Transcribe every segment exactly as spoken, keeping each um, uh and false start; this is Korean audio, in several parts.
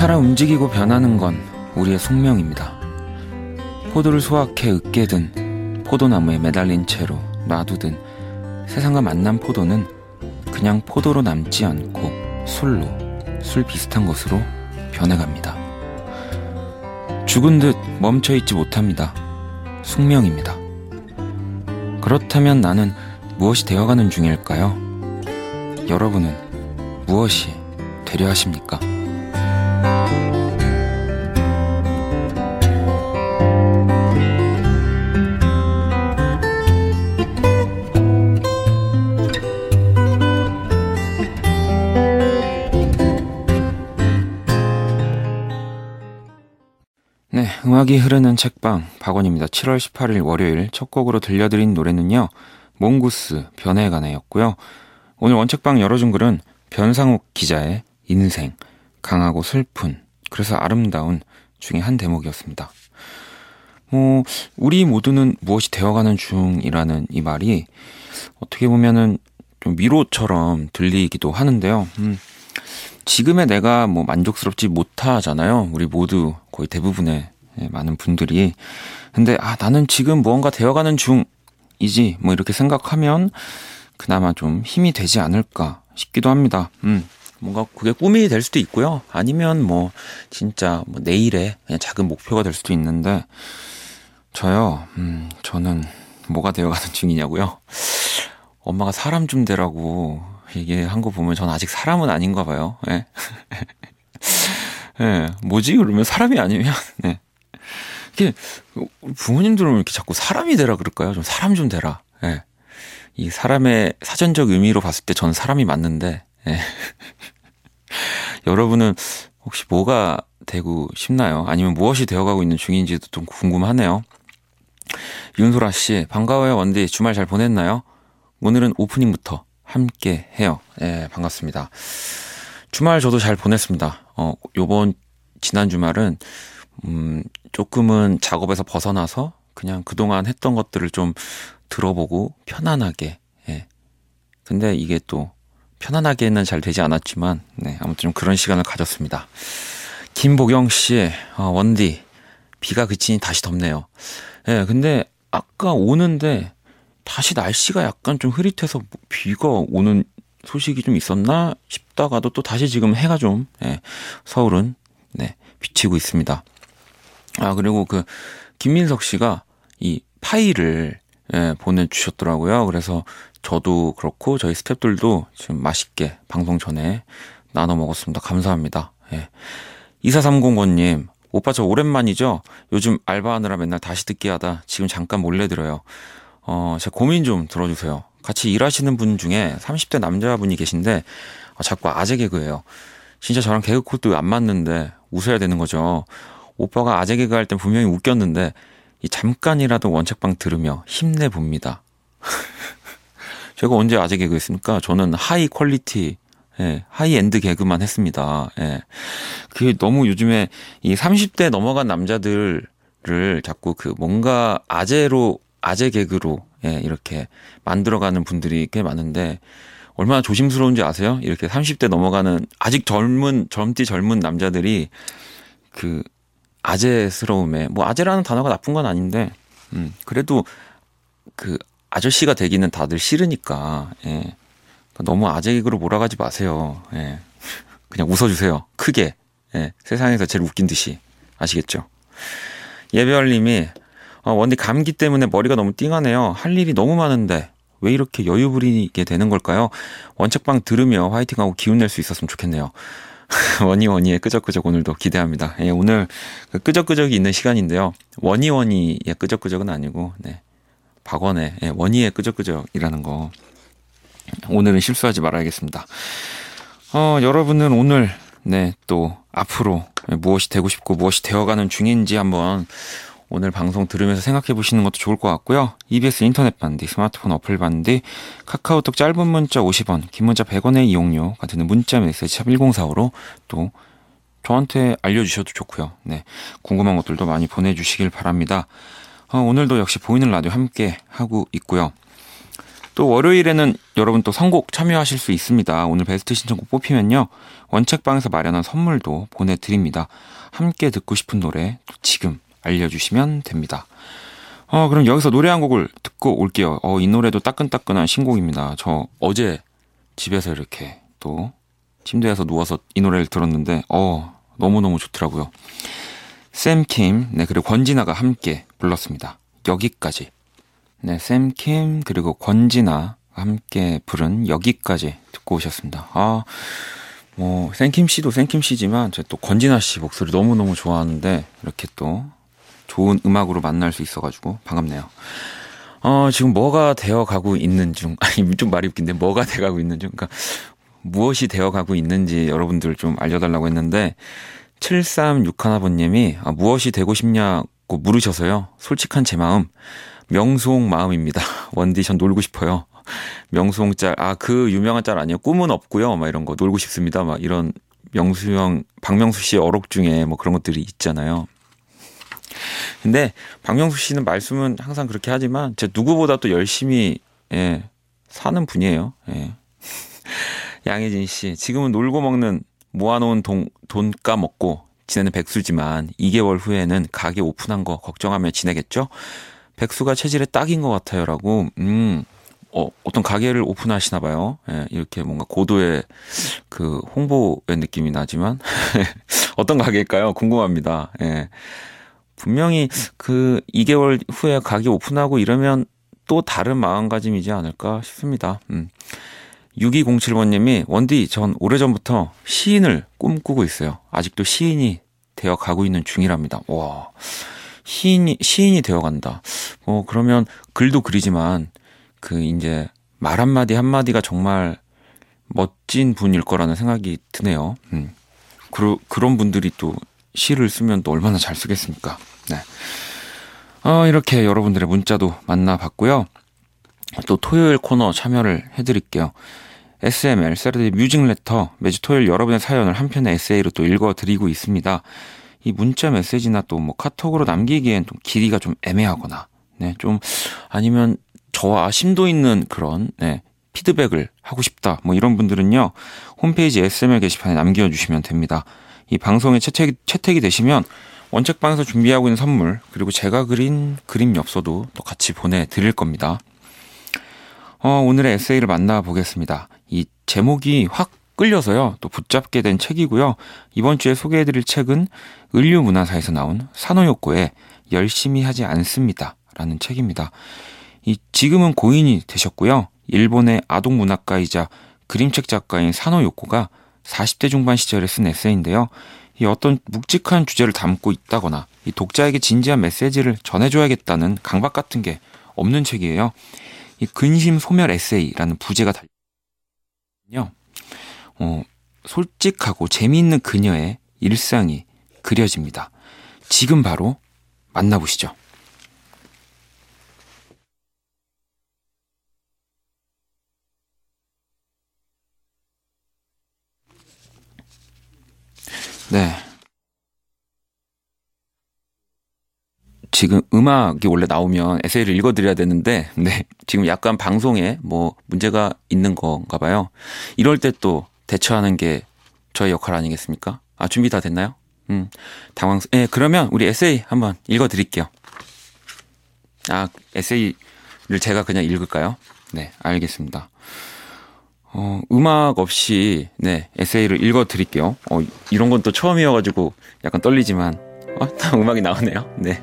살아 움직이고 변하는 건 우리의 숙명입니다. 포도를 수확해 으깨든 포도나무에 매달린 채로 놔두든 세상과 만난 포도는 그냥 포도로 남지 않고 술로, 술 비슷한 것으로 변해갑니다. 죽은 듯 멈춰있지 못합니다. 숙명입니다. 그렇다면 나는 무엇이 되어가는 중일까요? 여러분은 무엇이 되려 하십니까? 네, 음악이 흐르는 책방 박원입니다. 칠월 십팔일 월요일 첫 곡으로 들려드린 노래는요, 몽구스 변해가네였고요. 오늘 원책방 열어준 글은 변상욱 기자의 인생, 강하고 슬픈, 그래서 아름다운 중에 한 대목이었습니다. 뭐 우리 모두는 무엇이 되어가는 중이라는 이 말이 어떻게 보면은 좀 위로처럼 들리기도 하는데요. 음, 지금의 내가 뭐 만족스럽지 못하잖아요. 우리 모두 거의 대부분의 많은 분들이. 근데 아 나는 지금 무언가 되어가는 중이지 뭐 이렇게 생각하면 그나마 좀 힘이 되지 않을까 싶기도 합니다. 음, 뭔가 그게 꿈이 될 수도 있고요. 아니면 뭐 진짜 뭐 내일의 그냥 작은 목표가 될 수도 있는데 저요. 음, 저는 뭐가 되어가는 중이냐고요. 엄마가 사람 좀 되라고 얘기한 거 보면 전 아직 사람은 아닌가 봐요. 예. 예, 뭐지? 그러면 사람이 아니면, 네. 이게, 부모님들은 이렇게 자꾸 사람이 되라 그럴까요? 좀 사람 좀 되라. 예. 이 사람의 사전적 의미로 봤을 때 전 사람이 맞는데, 예. 여러분은 혹시 뭐가 되고 싶나요? 아니면 무엇이 되어가고 있는 중인지도 좀 궁금하네요. 윤소라 씨, 반가워요, 원디. 주말 잘 보냈나요? 오늘은 오프닝부터 함께 해요. 예, 반갑습니다. 주말 저도 잘 보냈습니다. 어, 요번, 지난 주말은, 음, 조금은 작업에서 벗어나서 그냥 그동안 했던 것들을 좀 들어보고 편안하게, 예. 근데 이게 또 편안하게는 잘 되지 않았지만, 네, 아무튼 좀 그런 시간을 가졌습니다. 김보경 씨, 어, 원디, 비가 그치니 다시 덥네요. 예, 근데 아까 오는데 다시 날씨가 약간 좀 흐릿해서 비가 오는 소식이 좀 있었나 싶다가도 또 다시 지금 해가 좀, 예, 서울은, 네, 비치고 있습니다. 아, 그리고 그, 김민석 씨가 이 파이를, 예, 보내주셨더라고요. 그래서 저도 그렇고 저희 스태프들도 지금 맛있게 방송 전에 나눠 먹었습니다. 감사합니다. 예. 이사삼공번님, 오빠 저 오랜만이죠? 요즘 알바하느라 맨날 다시 듣기 하다 지금 잠깐 몰래 들어요. 어, 제 고민 좀 들어주세요. 같이 일하시는 분 중에 삼십 대 남자분이 계신데 아, 자꾸 아재 개그예요. 진짜 저랑 개그 코드 안 맞는데 웃어야 되는 거죠. 오빠가 아재 개그 할 땐 분명히 웃겼는데 이 잠깐이라도 원책방 들으며 힘내봅니다. 제가 언제 아재 개그 했습니까? 저는 하이 퀄리티, 예, 하이 엔드 개그만 했습니다. 예. 그게 너무 요즘에 이 삼십 대 넘어간 남자들을 자꾸 그 뭔가 아재로 아재 개그로, 예, 이렇게 만들어가는 분들이 꽤 많은데 얼마나 조심스러운지 아세요? 이렇게 삼십 대 넘어가는 아직 젊은 젊디 젊은 남자들이 그 아재스러움에, 뭐 아재라는 단어가 나쁜 건 아닌데 음, 그래도 그 아저씨가 되기는 다들 싫으니까, 예, 너무 아재 개그로 몰아가지 마세요. 예, 그냥 웃어주세요. 크게, 예, 세상에서 제일 웃긴 듯이. 아시겠죠? 예별님이 어, 원디 감기 때문에 머리가 너무 띵하네요. 할 일이 너무 많은데 왜 이렇게 여유 부리게 되는 걸까요? 원책방 들으며 화이팅하고 기운 낼 수 있었으면 좋겠네요. 원희원희의 끄적끄적 오늘도 기대합니다. 예, 오늘 그 끄적끄적이 있는 시간인데요. 원희원희의 끄적끄적은 아니고, 네, 박원의, 예, 원희의 끄적끄적이라는 거 오늘은 실수하지 말아야겠습니다. 어, 여러분은 오늘, 네, 또 앞으로 무엇이 되고 싶고 무엇이 되어가는 중인지 한번 오늘 방송 들으면서 생각해 보시는 것도 좋을 것 같고요. 이비에스 인터넷 반디, 스마트폰 어플 반디, 카카오톡 짧은 문자 오십 원, 긴 문자 백 원의 이용료가 드는 문자 메시지 샵 일공사오로 또 저한테 알려주셔도 좋고요. 네, 궁금한 것들도 많이 보내주시길 바랍니다. 어, 오늘도 역시 보이는 라디오 함께 하고 있고요. 또 월요일에는 여러분 또 선곡 참여하실 수 있습니다. 오늘 베스트 신청곡 뽑히면요. 원책방에서 마련한 선물도 보내드립니다. 함께 듣고 싶은 노래 지금 알려주시면 됩니다. 어, 그럼 여기서 노래 한 곡을 듣고 올게요. 어, 이 노래도 따끈따끈한 신곡입니다. 저 어제 집에서 이렇게 또 침대에서 누워서 이 노래를 들었는데 어, 너무너무 좋더라고요. 샘킴, 네, 그리고 권진아가 함께 불렀습니다. 여기까지. 네, 샘킴 그리고 권진아가 함께 부른 여기까지 듣고 오셨습니다. 아, 뭐 샘킴 씨도 샘킴 씨지만 제가 또 권진아 씨 목소리 너무너무 좋아하는데 이렇게 또 좋은 음악으로 만날 수 있어가지고 반갑네요. 어, 지금 뭐가 되어가고 있는 중, 아니, 좀 말이 웃긴데, 뭐가 돼가고 있는 중, 그러니까, 무엇이 되어가고 있는지 여러분들 좀 알려달라고 했는데, 칠삼육일번님이, 아, 무엇이 되고 싶냐고 물으셔서요. 솔직한 제 마음, 명수홍 마음입니다. 원디 전 놀고 싶어요. 명수홍 짤, 아, 그 유명한 짤 아니에요? 꿈은 없고요. 막 이런 거, 놀고 싶습니다. 막 이런, 명수형, 박명수 씨의 어록 중에 뭐 그런 것들이 있잖아요. 근데 박명수 씨는 말씀은 항상 그렇게 하지만 제 누구보다 또 열심히 예, 사는 분이에요. 예. 양혜진 씨 지금은 놀고 먹는 모아놓은 돈, 돈 까먹고 지내는 백수지만 이 개월 후에는 가게 오픈한 거 걱정하며 지내겠죠? 백수가 체질에 딱인 것 같아요라고 음, 어, 어떤 가게를 오픈하시나 봐요. 예, 이렇게 뭔가 고도의 그 홍보의 느낌이 나지만 어떤 가게일까요? 궁금합니다. 예. 분명히 그 이 개월 후에 가게 오픈하고 이러면 또 다른 마음가짐이지 않을까 싶습니다. 음. 육이공칠번님이 원디 전 오래전부터 시인을 꿈꾸고 있어요. 아직도 시인이 되어 가고 있는 중이랍니다. 와, 시인이 시인이 되어 간다. 어 그러면 글도 그리지만 그 이제 말 한마디 한마디가 정말 멋진 분일 거라는 생각이 드네요. 음. 그, 그런 분들이 또 시를 쓰면 또 얼마나 잘 쓰겠습니까? 네. 어, 이렇게 여러분들의 문자도 만나봤고요. 또 토요일 코너 참여를 해드릴게요. 에스엠엘, 세러데이 뮤직레터, 매주 토요일 여러분의 사연을 한 편의 에세이로 또 읽어드리고 있습니다. 이 문자 메시지나 또 뭐 카톡으로 남기기엔 좀 길이가 좀 애매하거나, 네, 좀 아니면 저와 심도 있는 그런, 네, 피드백을 하고 싶다. 뭐 이런 분들은요, 홈페이지 에스엠엘 게시판에 남겨주시면 됩니다. 이 방송에 채택이, 채택이 되시면 원책방에서 준비하고 있는 선물 그리고 제가 그린 그림 엽서도 또 같이 보내드릴 겁니다. 어, 오늘의 에세이를 만나보겠습니다. 이 제목이 확 끌려서요. 또 붙잡게 된 책이고요. 이번 주에 소개해드릴 책은 을류문화사에서 나온 사노요코의 열심히 하지 않습니다. 라는 책입니다. 이 지금은 고인이 되셨고요. 일본의 아동문학가이자 그림책 작가인 사노요코가 사십 대 중반 시절에 쓴 에세이인데요. 이 어떤 묵직한 주제를 담고 있다거나 이 독자에게 진지한 메시지를 전해줘야겠다는 강박 같은 게 없는 책이에요. 이 근심 소멸 에세이라는 부제가 달려요. 어, 솔직하고 재미있는 그녀의 일상이 그려집니다. 지금 바로 만나보시죠. 네. 지금 음악이 원래 나오면 에세이를 읽어드려야 되는데, 네. 지금 약간 방송에 뭐 문제가 있는 건가 봐요. 이럴 때 또 대처하는 게 저의 역할 아니겠습니까? 아, 준비 다 됐나요? 음, 당황스, 예, 그러면 우리 에세이 한번 읽어드릴게요. 아, 에세이를 제가 그냥 읽을까요? 네, 알겠습니다. 어, 음악 없이, 네, 에세이를 읽어드릴게요. 어, 이런 건 또 처음이어가지고 약간 떨리지만, 어, 음악이 나오네요. 네.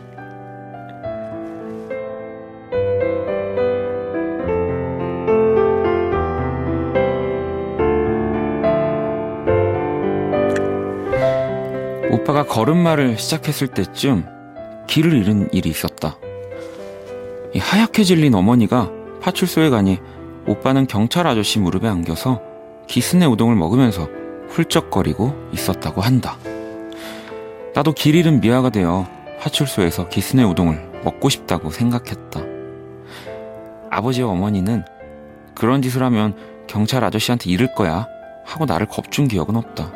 오빠가 걸음마를 시작했을 때쯤 길을 잃은 일이 있었다. 이 하얗게 질린 어머니가 파출소에 가니 오빠는 경찰 아저씨 무릎에 안겨서 기스네 우동을 먹으면서 훌쩍거리고 있었다고 한다. 나도 길 잃은 미아가 되어 파출소에서 기스네 우동을 먹고 싶다고 생각했다. 아버지와 어머니는 그런 짓을 하면 경찰 아저씨한테 이를 거야 하고 나를 겁준 기억은 없다.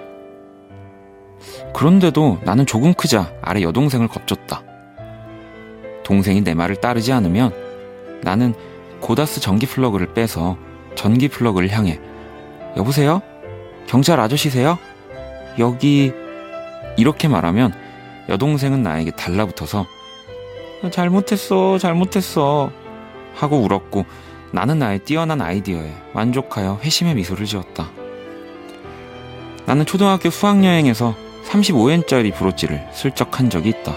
그런데도 나는 조금 크자 아래 여동생을 겁줬다. 동생이 내 말을 따르지 않으면 나는 고다스 전기 플러그를 빼서 전기 플러그를 향해 여보세요? 경찰 아저씨세요? 여기 이렇게 말하면 여동생은 나에게 달라붙어서 잘못했어 잘못했어 하고 울었고 나는 나의 뛰어난 아이디어에 만족하여 회심의 미소를 지었다. 나는 초등학교 수학여행에서 삼십오 엔짜리 브로치를 슬쩍 한 적이 있다.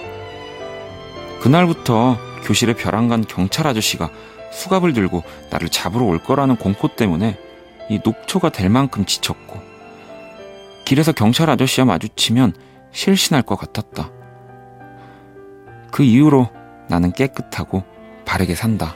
그날부터 교실에 벼랑간 경찰 아저씨가 수갑을 들고 나를 잡으러 올 거라는 공포 때문에 이 녹초가 될 만큼 지쳤고 길에서 경찰 아저씨와 마주치면 실신할 것 같았다. 그 이후로 나는 깨끗하고 바르게 산다.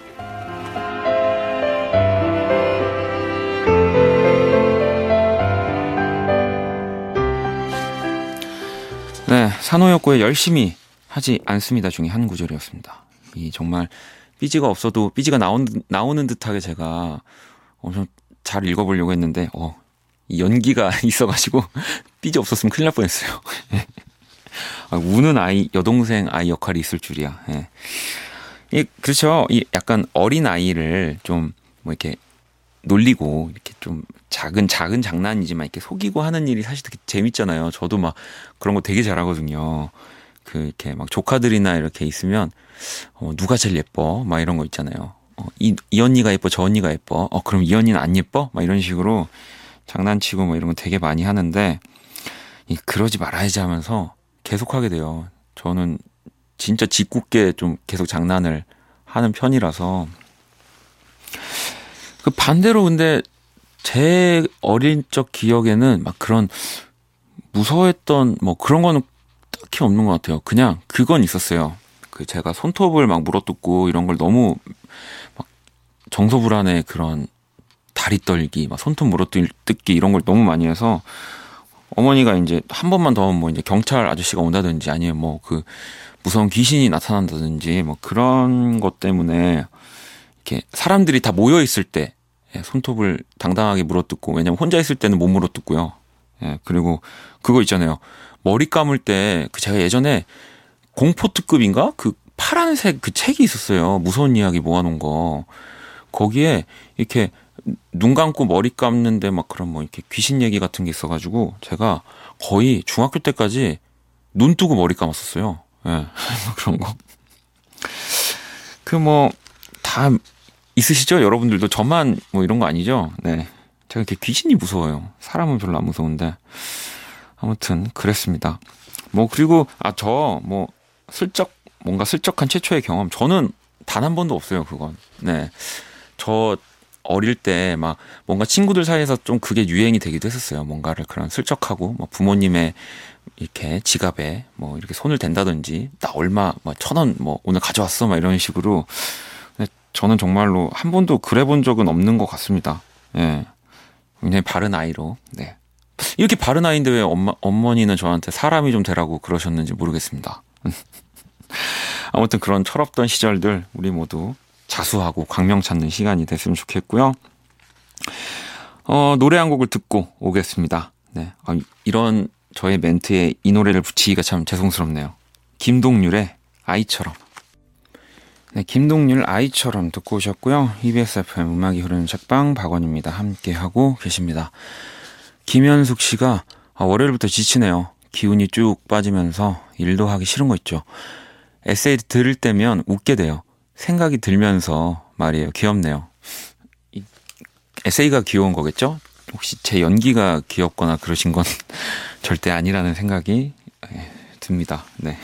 네, 산호였고에 열심히 하지 않습니다 중에 한 구절이었습니다. 이 정말 삐지가 없어도 삐지가 나온, 나오는 듯하게 제가 엄청 잘 읽어보려고 했는데 어, 이 연기가 있어가지고 삐지 없었으면 큰일 날 뻔했어요. 아, 우는 아이, 여동생 아이 역할이 있을 줄이야. 예. 이, 그렇죠. 이 약간 어린 아이를 좀 뭐 이렇게 놀리고 이렇게 좀 작은 작은 장난이지만 이렇게 속이고 하는 일이 사실 되게 재밌잖아요. 저도 막 그런 거 되게 잘하거든요. 그 이렇게 막 조카들이나 이렇게 있으면 어, 누가 제일 예뻐? 막 이런 거 있잖아요. 어, 이, 이 언니가 예뻐, 저 언니가 예뻐. 어, 그럼 이 언니는 안 예뻐? 막 이런 식으로 장난치고 뭐 이런 거 되게 많이 하는데 이 그러지 말아야지 하면서 계속 하게 돼요. 저는 진짜 짓궂게 좀 계속 장난을 하는 편이라서. 그 반대로 근데 제 어린 적 기억에는 막 그런 무서워했던 뭐 그런 거는 딱히 없는 것 같아요. 그냥 그건 있었어요. 그 제가 손톱을 막 물어뜯고 이런 걸 너무 막 정서불안의 그런 다리 떨기, 막 손톱 물어뜯기 이런 걸 너무 많이 해서 어머니가 이제 한 번만 더 뭐 이제 경찰 아저씨가 온다든지 아니면 뭐 그 무서운 귀신이 나타난다든지 뭐 그런 것 때문에 이렇게 사람들이 다 모여 있을 때 손톱을 당당하게 물어뜯고 왜냐면 혼자 있을 때는 못 물어뜯고요. 예, 그리고 그거 있잖아요. 머리 감을 때 그 제가 예전에 공포 특급인가 그 파란색 그 책이 있었어요. 무서운 이야기 모아놓은 거. 거기에 이렇게 눈 감고 머리 감는데 막 그런 뭐 이렇게 귀신 얘기 같은 게 있어가지고 제가 거의 중학교 때까지 눈 뜨고 머리 감았었어요. 예, 네, 그런 거. 그 뭐 다 있으시죠? 여러분들도 저만 뭐 이런 거 아니죠? 네, 제가 이렇게 귀신이 무서워요. 사람은 별로 안 무서운데 아무튼 그랬습니다. 뭐 그리고 아 저 뭐 슬쩍 뭔가 슬쩍한 최초의 경험 저는 단 한 번도 없어요. 그건. 네, 저 어릴 때 막 뭔가 친구들 사이에서 좀 그게 유행이 되기도 했었어요. 뭔가를 그런 슬쩍하고 뭐 부모님의 이렇게 지갑에 뭐 이렇게 손을 댄다든지 나 얼마 뭐 천 원 뭐 오늘 가져왔어 막 이런 식으로. 근데 저는 정말로 한 번도 그래 본 적은 없는 것 같습니다. 예, 굉장히 바른 아이로. 네, 이렇게 바른 아이인데 왜 엄마 어머니는 저한테 사람이 좀 되라고 그러셨는지 모르겠습니다. 아무튼 그런 철없던 시절들 우리 모두 자수하고 광명 찾는 시간이 됐으면 좋겠고요. 어, 노래 한 곡을 듣고 오겠습니다. 네, 아, 이런 저의 멘트에 이 노래를 붙이기가 참 죄송스럽네요. 김동률의 아이처럼. 네, 김동률 아이처럼 듣고 오셨고요. 이비에스 에프엠 음악이 흐르는 책방 박원입니다. 함께하고 계십니다. 김현숙 씨가 아, 월요일부터 지치네요. 기운이 쭉 빠지면서 일도 하기 싫은 거 있죠. 에세이 들을 때면 웃게 돼요. 생각이 들면서 말이에요. 귀엽네요. 이 에세이가 귀여운 거겠죠? 혹시 제 연기가 귀엽거나 그러신 건 절대 아니라는 생각이 듭니다. 네.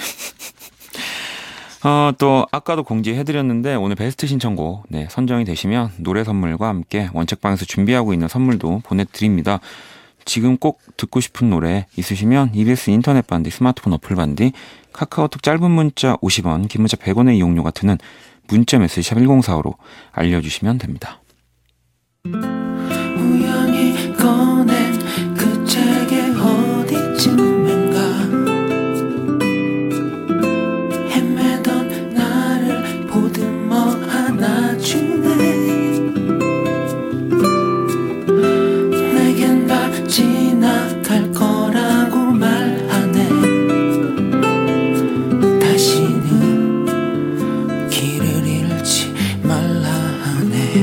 어, 또 아까도 공지해드렸는데 오늘 베스트 신청곡 네, 선정이 되시면 노래 선물과 함께 원책방에서 준비하고 있는 선물도 보내드립니다. 지금 꼭 듣고 싶은 노래 있으시면 이비에스 인터넷 반디, 스마트폰 어플 반디, 카카오톡 짧은 문자 오십 원, 긴 문자 백 원의 이용료가 드는 문자 메시지 샵 일공사오로 알려주시면 됩니다. 우연히 꺼낸 그 책의 어디쯤인가 헤매던 나를 보듬어 안아주네 내겐 다 지나갈 거라고 말하네 다시는 길을 잃지 말라 하네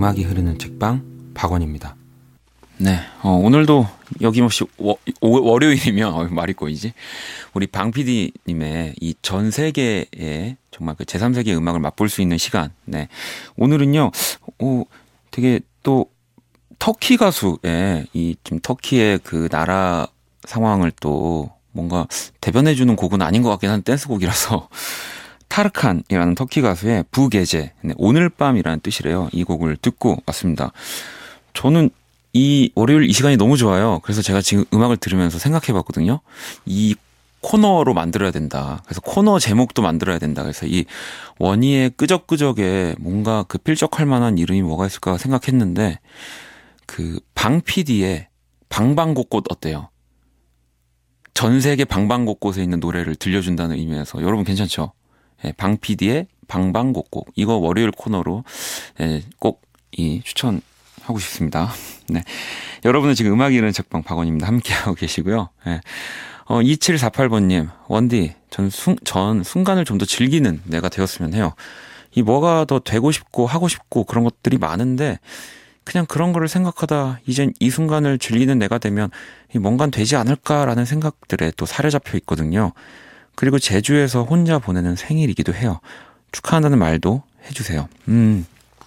음악이 흐르는 책방 박원입니다. 네, 어, 오늘도 여김없이 워, 월요일이면 어, 말이 꼬이지. 우리 방 피디님의 이 전 세계의 정말 그 제삼 세계 음악을 맛볼 수 있는 시간. 네, 오늘은요, 오, 되게 또 터키 가수의 이 지금 터키의 그 나라 상황을 또 뭔가 대변해주는 곡은 아닌 것 같긴 한 댄스곡이라서 타르칸이라는 터키 가수의 부게제, 네, 오늘 밤이라는 뜻이래요. 이 곡을 듣고 왔습니다. 저는 이 월요일 이 시간이 너무 좋아요. 그래서 제가 지금 음악을 들으면서 생각해봤거든요. 이 코너로 만들어야 된다. 그래서 코너 제목도 만들어야 된다. 그래서 이 원희의 끄적끄적에 뭔가 그 필적할 만한 이름이 뭐가 있을까 생각했는데 그 방 피디의 방방곡곡 어때요? 전 세계 방방곡곡에 있는 노래를 들려준다는 의미에서 여러분 괜찮죠? 예, 방 피디의 방방곡곡 이거 월요일 코너로 예, 꼭 이 추천하고 싶습니다. 네, 여러분은 지금 음악이 흐르는 책방 박원입니다. 함께하고 계시고요. 예. 어, 이칠사팔 번님 원디 전, 순, 전 순간을 좀 더 즐기는 내가 되었으면 해요. 이 뭐가 더 되고 싶고 하고 싶고 그런 것들이 많은데 그냥 그런 거를 생각하다 이젠 이 순간을 즐기는 내가 되면 뭔가 되지 않을까라는 생각들에 또 사로잡혀 있거든요. 그리고 제주에서 혼자 보내는 생일이기도 해요. 축하한다는 말도 해주세요. 음,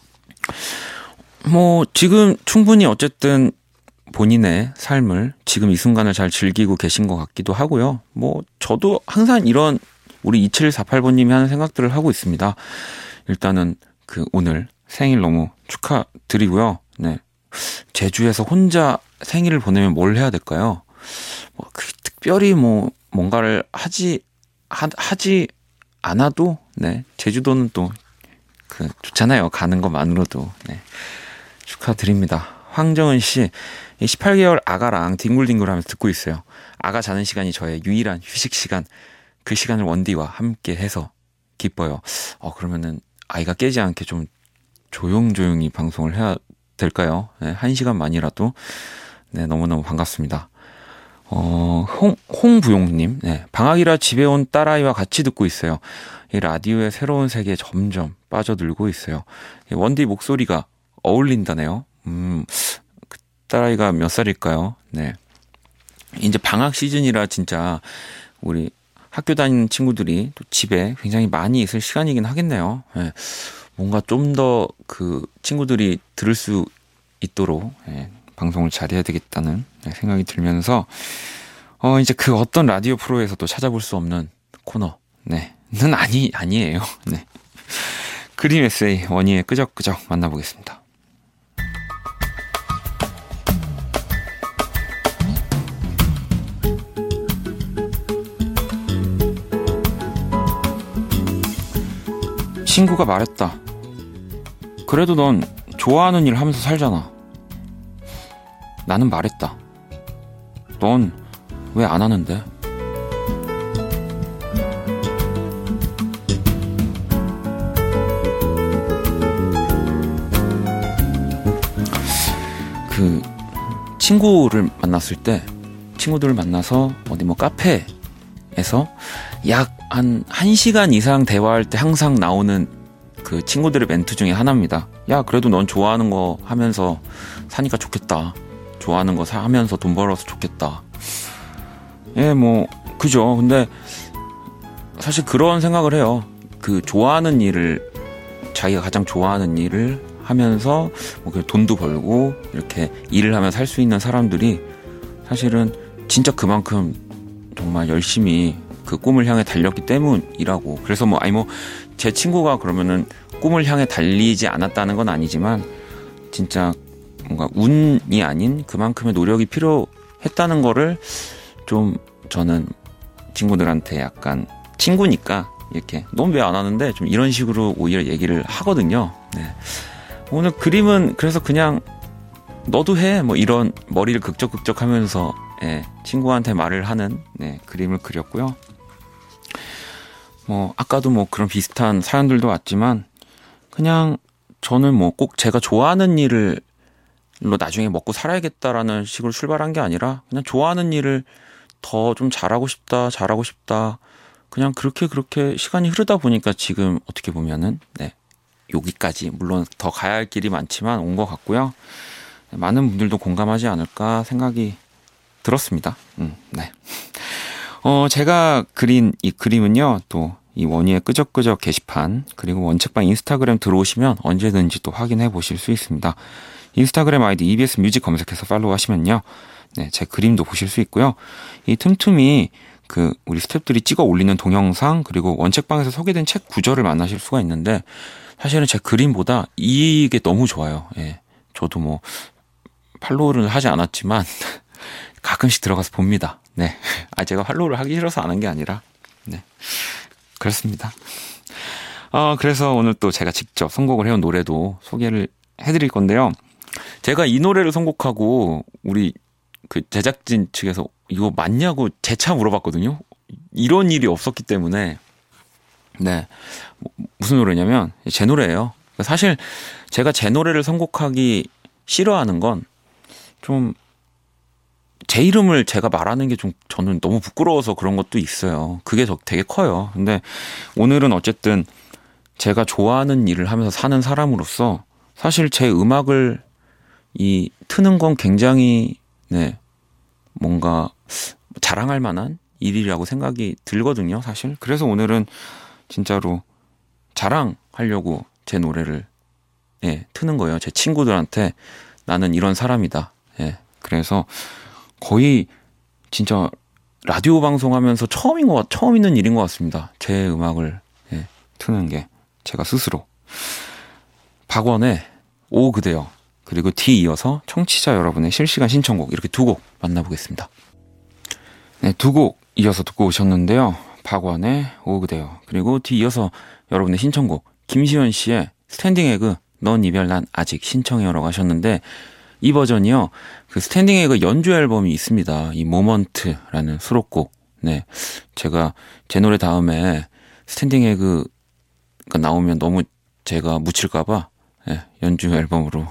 뭐 지금 충분히 어쨌든 본인의 삶을 지금 이 순간을 잘 즐기고 계신 것 같기도 하고요. 뭐 저도 항상 이런 우리 이칠사팔 번님이 하는 생각들을 하고 있습니다. 일단은 그 오늘 생일 너무 축하드리고요. 네, 제주에서 혼자 생일을 보내면 뭘 해야 될까요? 뭐 그 특별히 뭐 뭔가를 하지 하, 하지 않아도 네 제주도는 또 그 좋잖아요. 가는 것만으로도 네 축하드립니다. 황정은 씨, 십팔 개월 아가랑 뒹굴뒹굴하면서 듣고 있어요. 아가 자는 시간이 저의 유일한 휴식 시간. 그 시간을 원디와 함께 해서 기뻐요. 어 그러면은 아이가 깨지 않게 좀 조용조용히 방송을 해야 될까요? 네, 한 시간만이라도 네 너무너무 반갑습니다. 어, 홍, 홍부용님, 네, 방학이라 집에 온 딸아이와 같이 듣고 있어요. 이 라디오의 새로운 세계에 점점 빠져들고 있어요. 원디 목소리가 어울린다네요. 음, 그 딸아이가 몇 살일까요? 네. 이제 방학 시즌이라 진짜 우리 학교 다니는 친구들이 또 집에 굉장히 많이 있을 시간이긴 하겠네요. 네. 뭔가 좀 더 그 친구들이 들을 수 있도록 네, 방송을 잘해야 되겠다는 생각이 들면서 어 이제 그 어떤 라디오 프로에서도 찾아볼 수 없는 코너 네는 아니 아니에요. 네. 그림 에세이 원희의 끄적끄적 만나보겠습니다. 친구가 말했다. 그래도 넌 좋아하는 일 하면서 살잖아. 나는 말했다. 넌 왜 안 하는데? 그 친구를 만났을 때 친구들을 만나서 어디 뭐 카페에서 약 한 한 시간 이상 대화할 때 항상 나오는 그 친구들의 멘트 중에 하나입니다. 야, 그래도 넌 좋아하는 거 하면서 사니까 좋겠다. 좋아하는 거 하면서 돈 벌어서 좋겠다. 예, 뭐 그죠. 근데 사실 그런 생각을 해요. 그 좋아하는 일을 자기가 가장 좋아하는 일을 하면서 뭐 돈도 벌고 이렇게 일을 하며 살 수 있는 사람들이 사실은 진짜 그만큼 정말 열심히 그 꿈을 향해 달렸기 때문이라고. 그래서 뭐 아니 뭐 제 친구가 그러면은 꿈을 향해 달리지 않았다는 건 아니지만 진짜 뭔가 운이 아닌 그만큼의 노력이 필요했다는 거를 좀 저는 친구들한테 약간 친구니까 이렇게 넌 왜 안 하는데 좀 이런 식으로 오히려 얘기를 하거든요. 네. 오늘 그림은 그래서 그냥 너도 해 뭐 이런 머리를 극적극적 하면서 예, 친구한테 말을 하는 네, 그림을 그렸고요. 뭐 아까도 뭐 그런 비슷한 사연들도 왔지만 그냥 저는 뭐 꼭 제가 좋아하는 일을 로 나중에 먹고 살아야겠다라는 식으로 출발한 게 아니라 그냥 좋아하는 일을 더 좀 잘하고 싶다 잘하고 싶다 그냥 그렇게 그렇게 시간이 흐르다 보니까 지금 어떻게 보면은 네 여기까지 물론 더 가야 할 길이 많지만 온 것 같고요. 많은 분들도 공감하지 않을까 생각이 들었습니다. 음, 네. 어, 제가 그린 이 그림은요, 또 이 원희의 끄적끄적 게시판, 그리고 원책방 인스타그램 들어오시면 언제든지 또 확인해 보실 수 있습니다. 인스타그램 아이디 이비에스 뮤직 검색해서 팔로우 하시면요. 네, 제 그림도 보실 수 있고요. 이 틈틈이 그 우리 스태프들이 찍어 올리는 동영상, 그리고 원책방에서 소개된 책 구절을 만나실 수가 있는데, 사실은 제 그림보다 이게 너무 좋아요. 예. 저도 뭐 팔로우를 하지 않았지만 가끔씩 들어가서 봅니다. 네. 아, 제가 팔로우를 하기 싫어서 안 한 게 아니라, 네. 그렇습니다. 어, 그래서 오늘 또 제가 직접 선곡을 해온 노래도 소개를 해드릴 건데요. 제가 이 노래를 선곡하고 우리 그 제작진 측에서 이거 맞냐고 재차 물어봤거든요. 이런 일이 없었기 때문에. 네. 무슨 노래냐면 제 노래예요. 사실 제가 제 노래를 선곡하기 싫어하는 건 좀 제 이름을 제가 말하는 게 좀 저는 너무 부끄러워서 그런 것도 있어요. 그게 되게 커요. 근데 오늘은 어쨌든 제가 좋아하는 일을 하면서 사는 사람으로서 사실 제 음악을 이 트는 건 굉장히 네 뭔가 자랑할 만한 일이라고 생각이 들거든요, 사실. 그래서 오늘은 진짜로 자랑하려고 제 노래를 예, 트는 거예요. 제 친구들한테 나는 이런 사람이다. 예, 그래서 거의 진짜 라디오 방송하면서 처음인 것, 처음 있는 일인 것 같습니다. 제 음악을 예, 트는 게 제가 스스로. 박원의 오 그대여, 그리고 뒤 이어서 청취자 여러분의 실시간 신청곡, 이렇게 두 곡 만나보겠습니다. 네, 두 곡 이어서 듣고 오셨는데요. 박원의 오 그대여, 그리고 뒤 이어서 여러분의 신청곡 김시현 씨의 스탠딩 에그 넌 이별 난 아직 신청해요라고 하셨는데, 이 버전이요, 그 스탠딩 에그 연주 앨범이 있습니다. 이 모먼트라는 수록곡. 네, 제가 제 노래 다음에 스탠딩 에그가 나오면 너무 제가 묻힐까봐 네, 연주 앨범으로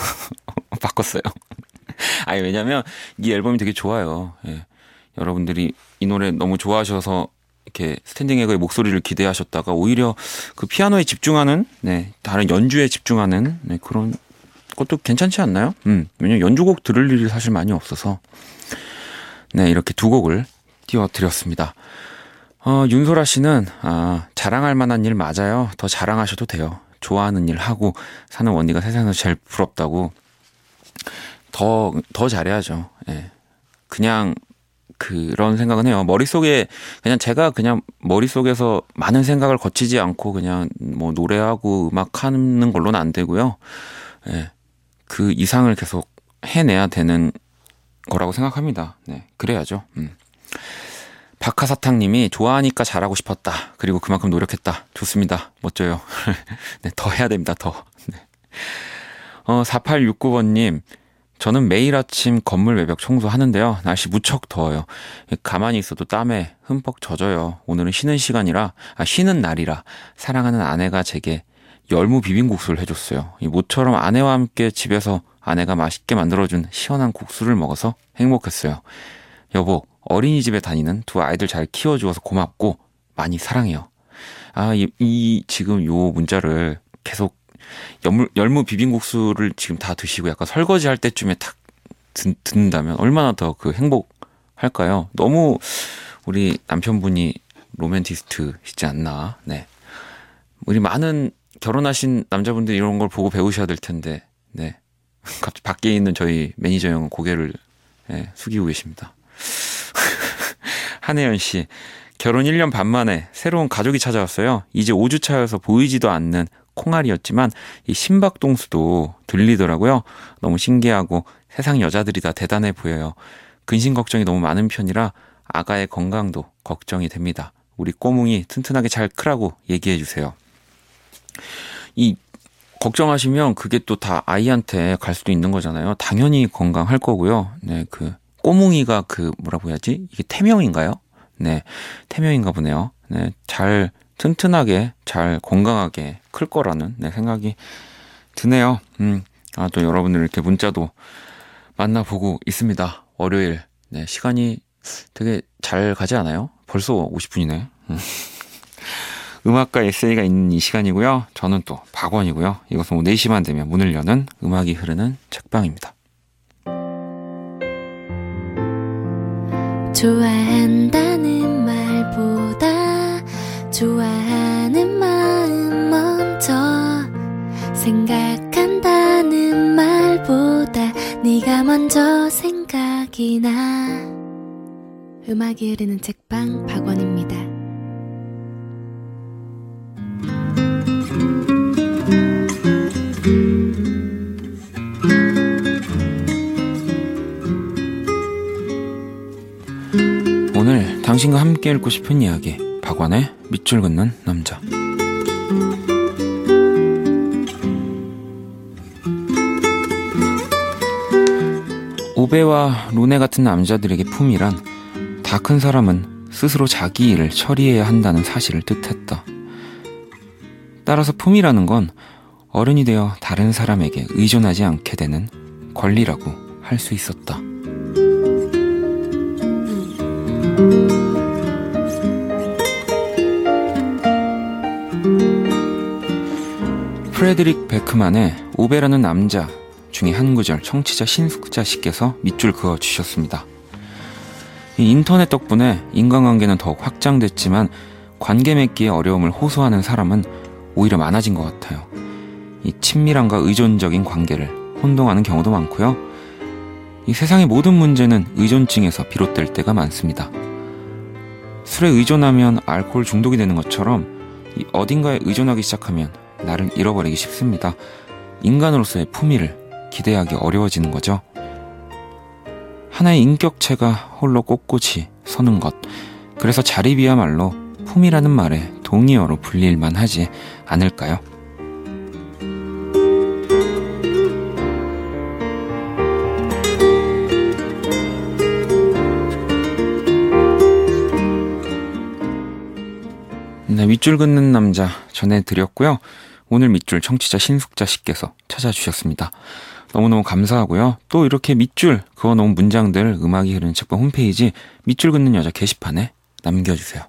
바꿨어요. 아니, 왜냐면 이 앨범이 되게 좋아요. 예. 여러분들이 이 노래 너무 좋아하셔서 이렇게 스탠딩 에그의 목소리를 기대하셨다가 오히려 그 피아노에 집중하는, 네, 다른 연주에 집중하는 네, 그런 것도 괜찮지 않나요? 음, 왜냐면 연주곡 들을 일이 사실 많이 없어서. 네, 이렇게 두 곡을 띄워드렸습니다. 어, 윤소라 씨는 아, 자랑할 만한 일 맞아요. 더 자랑하셔도 돼요. 좋아하는 일 하고 사는 원디가 세상에서 제일 부럽다고. 더, 더 잘해야죠. 예. 그냥 그런 생각은 해요. 머릿속에 그냥 제가 그냥 머릿속에서 많은 생각을 거치지 않고 그냥 뭐 노래하고 음악하는 걸로는 안 되고요. 예. 그 이상을 계속 해내야 되는 거라고 생각합니다. 네. 그래야죠. 음. 박하사탕님이 좋아하니까 잘하고 싶었다. 그리고 그만큼 노력했다. 좋습니다. 멋져요. 네, 더 해야 됩니다. 더. 네. 어, 사팔육구 번님. 저는 매일 아침 건물 외벽 청소하는데요. 날씨 무척 더워요. 가만히 있어도 땀에 흠뻑 젖어요. 오늘은 쉬는 시간이라, 아, 쉬는 날이라 사랑하는 아내가 제게 열무 비빔국수를 해줬어요. 이 모처럼 아내와 함께 집에서 아내가 맛있게 만들어준 시원한 국수를 먹어서 행복했어요. 여보, 어린이집에 다니는 두 아이들 잘 키워주어서 고맙고 많이 사랑해요. 아, 이, 이 지금 요 문자를 계속 열무, 열무 비빔국수를 지금 다 드시고 약간 설거지 할 때쯤에 탁 듣, 듣는다면 얼마나 더 그 행복할까요? 너무 우리 남편분이 로맨티스트시지 않나. 네. 우리 많은 결혼하신 남자분들이 이런 걸 보고 배우셔야 될 텐데, 네. 갑자기 밖에 있는 저희 매니저 형은 고개를 네, 숙이고 계십니다. 한혜연 씨, 결혼 일 년 반 만에 새로운 가족이 찾아왔어요. 이제 오 주 차여서 보이지도 않는 콩알이었지만 이 심박동수도 들리더라고요. 너무 신기하고 세상 여자들이 다 대단해 보여요. 근심 걱정이 너무 많은 편이라 아가의 건강도 걱정이 됩니다. 우리 꼬뭉이 튼튼하게 잘 크라고 얘기해 주세요. 이 걱정하시면 그게 또 다 아이한테 갈 수도 있는 거잖아요. 당연히 건강할 거고요. 네, 그 꼬뭉이가 그 뭐라고 해야지? 이게 태명인가요? 네, 태명인가 보네요. 네, 잘 튼튼하게 잘 건강하게 클 거라는 네, 생각이 드네요. 음, 아, 또 여러분들 이렇게 문자도 만나보고 있습니다. 월요일 네, 시간이 되게 잘 가지 않아요? 벌써 오십 분이네. 음. 음악과 에세이가 있는 이 시간이고요. 저는 또 박원이고요. 이것은 오후 네 시만 되면 문을 여는 음악이 흐르는 책방입니다. 좋아한다는 말보다 좋아하는 마음 먼저 생각한다는 말보다 네가 먼저 생각이 나. 음악이 흐르는 책방 박원입니다. 오늘 당신과 함께 읽고 싶은 이야기, 박원의 밑줄 긋는 남자. 오베와 루네 같은 남자들에게 품이란 다 큰 사람은 스스로 자기 일을 처리해야 한다는 사실을 뜻했다. 따라서 품이라는 건 어른이 되어 다른 사람에게 의존하지 않게 되는 권리라고 할 수 있었다. 프레드릭 베크만의 오베라는 남자 중에 한 구절 청취자 신숙자 씨께서 밑줄 그어주셨습니다. 이 인터넷 덕분에 인간관계는 더욱 확장됐지만 관계 맺기의 어려움을 호소하는 사람은 오히려 많아진 것 같아요. 이 친밀함과 의존적인 관계를 혼동하는 경우도 많고요. 이 세상의 모든 문제는 의존증에서 비롯될 때가 많습니다. 술에 의존하면 알코올 중독이 되는 것처럼 이 어딘가에 의존하기 시작하면 나를 잃어버리기 쉽습니다. 인간으로서의 품위를 기대하기 어려워지는 거죠. 하나의 인격체가 홀로 꼿꼿이 서는 것. 그래서 자립이야말로 품이라는 말에 동의어로 불릴만 하지 않을까요? 네, 밑줄 긋는 남자 전해드렸고요. 오늘 밑줄 청취자 신숙자 씨께서 찾아주셨습니다. 너무너무 감사하고요. 또 이렇게 밑줄 그어놓은 문장들 음악이 흐르는 책방 홈페이지 밑줄 긋는 여자 게시판에 남겨주세요.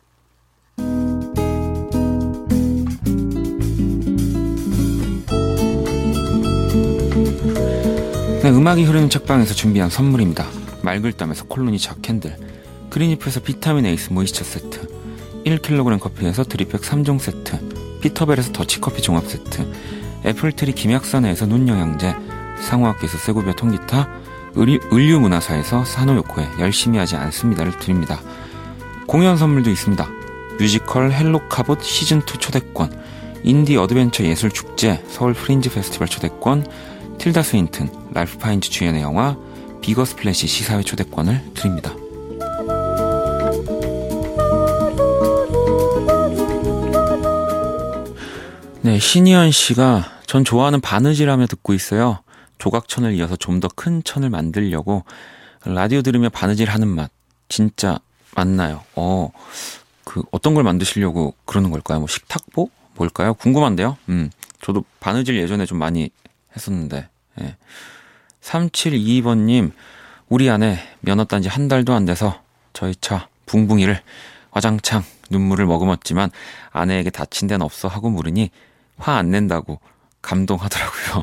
네, 음악이 흐르는 책방에서 준비한 선물입니다. 말글담에서 콜로니 자캔들, 그린잎에서 비타민 에이스 모이스처 세트, 일 킬로그램 커피에서 드립백 삼 종 세트, 피터벨에서 더치커피 종합 세트, 애플트리 김약산에서 눈영양제, 상호학기에서 세고비아 통기타, 의류, 의류문화사에서 사노요코에 열심히 하지 않습니다를 드립니다. 공연 선물도 있습니다. 뮤지컬 헬로카봇 시즌이 초대권, 인디 어드벤처 예술축제 서울 프린지 페스티벌 초대권, 틸다 스윈튼, 랄프 파인즈 주연의 영화 비거 스플래시 시사회 초대권을 드립니다. 네, 신희연 씨가 전 좋아하는 바느질하며 듣고 있어요. 조각천을 이어서 좀 더 큰 천을 만들려고 라디오 들으며 바느질하는 맛 진짜 맞나요? 어, 그 어떤 걸 만드시려고 그러는 걸까요? 뭐 식탁보? 뭘까요? 궁금한데요. 음, 저도 바느질 예전에 좀 많이 했었는데. 예. 삼칠이이 번님, 우리 아내 면허 딴 지 한 달도 안 돼서 저희 차 붕붕이를 와장창 눈물을 머금었지만 아내에게 다친 데는 없어 하고 물으니 화 안 낸다고 감동하더라고요.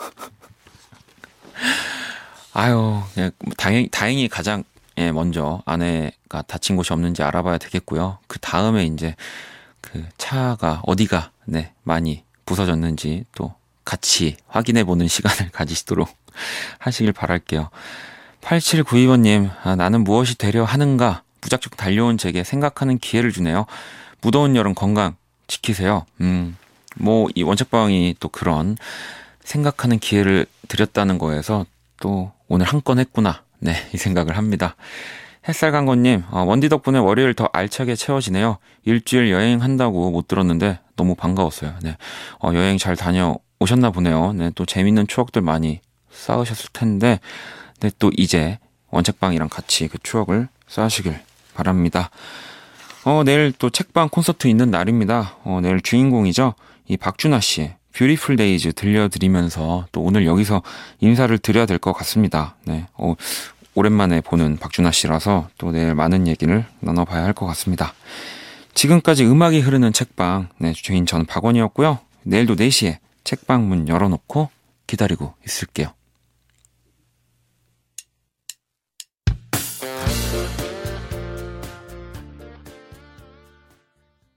아유, 다행히, 다행히 가장 예, 먼저 아내가 다친 곳이 없는지 알아봐야 되겠고요. 그 다음에 이제 그 차가 어디가 네, 많이 부서졌는지 또 같이 확인해보는 시간을 가지시도록 하시길 바랄게요. 팔칠구이 번님, 아, 나는 무엇이 되려 하는가 무작정 달려온 제게 생각하는 기회를 주네요. 무더운 여름 건강 지키세요. 음, 뭐 이 원책방이 또 그런 생각하는 기회를 드렸다는 거에서 또 오늘 한 건 했구나. 네, 이 생각을 합니다. 햇살강건님, 어, 원디 덕분에 월요일 더 알차게 채워지네요. 일주일 여행한다고 못 들었는데 너무 반가웠어요. 네, 어, 여행 잘 다녀오셨나 보네요. 네, 또 재밌는 추억들 많이 쌓으셨을 텐데, 네, 또 이제 원책방이랑 같이 그 추억을 쌓으시길 바랍니다. 어, 내일 또 책방 콘서트 있는 날입니다. 어, 내일 주인공이죠. 이 박준하 씨의 뷰티풀 데이즈 들려드리면서 또 오늘 여기서 인사를 드려야 될 것 같습니다. 네, 어, 오랜만에 보는 박준하 씨라서 또 내일 많은 얘기를 나눠봐야 할 것 같습니다. 지금까지 음악이 흐르는 책방, 네, 주인 저는 박원이었고요. 내일도 네 시에 책방 문 열어놓고 기다리고 있을게요.